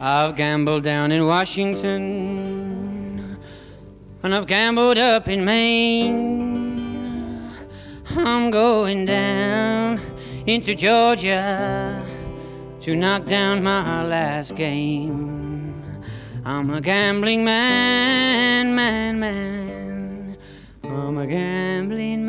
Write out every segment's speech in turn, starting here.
I've gambled down in Washington, and I've gambled up in Maine. I'm going down into Georgia to knock down my last game. I'm a gambling man, man, man. I'm a gambling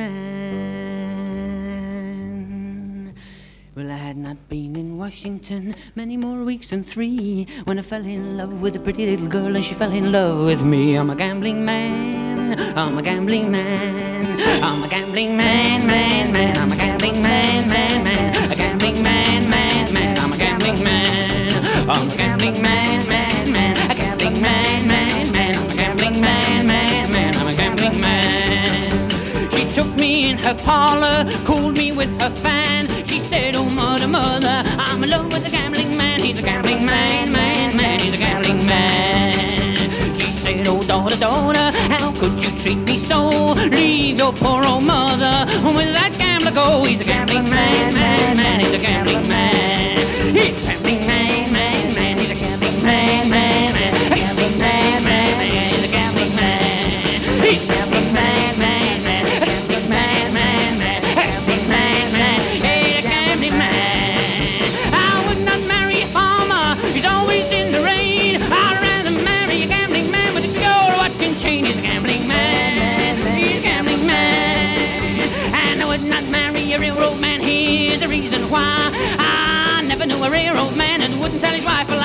man. Well, I had not been in Washington many more weeks than 3 when I fell in love with a pretty little girl and she fell in love with me. I'm a gambling man, I'm a gambling man, I'm a gambling man, man, man. I'm a gambling man, man, man, a gambling man, man, man. I'm a gambling man, I'm a gambling man, man, man, a gambling man, man, man. I'm a gambling man, man, man. I'm a gambling man. She took me in her parlor, cooled me with her fan. She said, oh, mother, mother, I'm in love with a gambling man. He's a gambling man, man, man. He's a gambling man. She said, oh, daughter, daughter, how could you treat me so? Leave your poor old mother with that gambler go. He's a gambling man, man, man. He's a gambling man. He's a gambling man, man, man. He's a gambling man, man, man. A gambling man, man, man. He's a gambling man. He's a gambling man, man, man. A gambling man, man, man. A gambling man, man. He's a gambling man. I would not marry a farmer. He's always in the rain. I'd rather marry a gambling man with a gold watch and chain. He's a gambling man. He's a gambling man. And I would not marry a railroad man. Here's the reason why. I never knew a railroad man and wouldn't tell his wife a lie.